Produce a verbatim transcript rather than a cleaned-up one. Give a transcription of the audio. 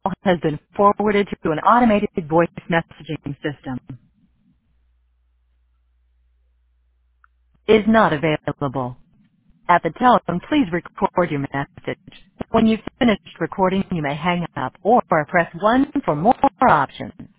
has been forwarded to an automated voice messaging system. Is not available. At the tone, please record your message. When you've finished recording, you may hang up or press one for more options.